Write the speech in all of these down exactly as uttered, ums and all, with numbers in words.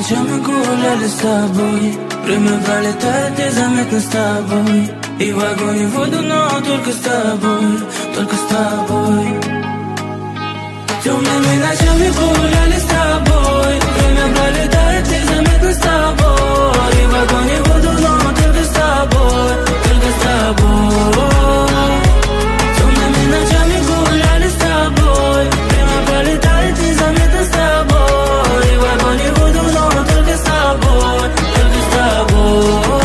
ночами гуляли с тобой. Время пролетает незаметно с тобой. И в огонь и в воду, но только с тобой, только с тобой. Темными ночами гуляли с тобой. Время пролетает незаметно с тобой. И в огонь и в воду, но только с тобой, только с тобой. Темными ночами гуляли с тобой. Время пролетает незаметно с тобой. И в огонь и в воду, но только с тобой, только с тобой.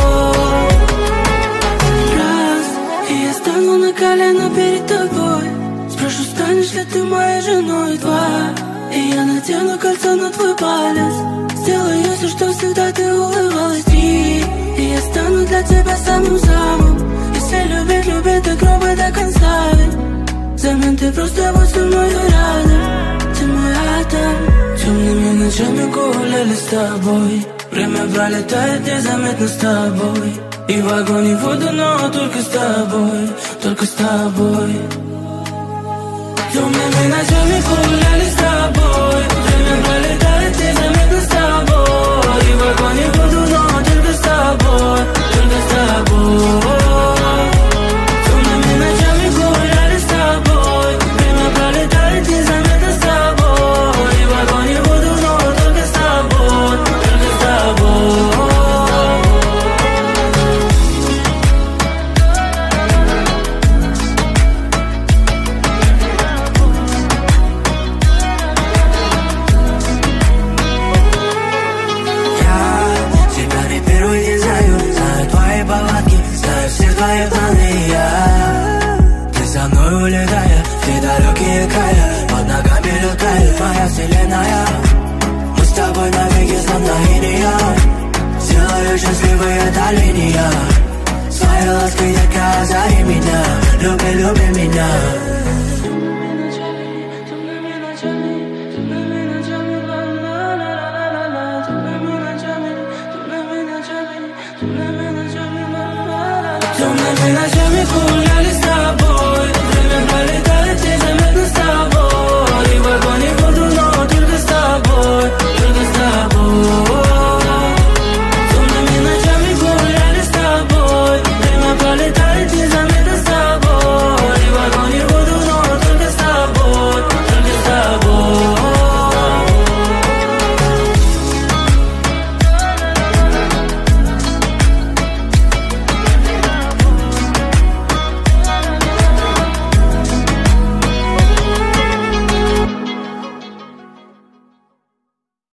Раз, и я стану на колено перед тобой. Спрошу, станешь ли ты моей женой? Два, и я надену кольцо на твой палец. Сделаю все, что всегда ты улыбалась. Три, и я стану для тебя самым-самым. Если любить, любить до гроба, до конца. Взамен ты просто будь со мной рядом. Ты мой атом. Темными ночами гуляли с тобой. Время пролетает незаметно с тобой. И в огонь и в воду, но только с тобой, только с тобой. Темными ночами гуляли с тобой. Время пролетает незаметно с тобой. И в огонь и в воду, но только с тобой, только с тобой. Темными ночами гуляли с тобой. Время пролетает незаметно с тобой. И в огонь и в воду, но только с тобой, только с тобой. Твои планы, я Ты со мной улетая, в далекие края. Под ногами летает моя вселенная. Мы с тобой навеки словно линия. Сделаю счастливой эта линия. Своей лаской, детка, озари меня. Люби, люби меня. Темными ночами гуляли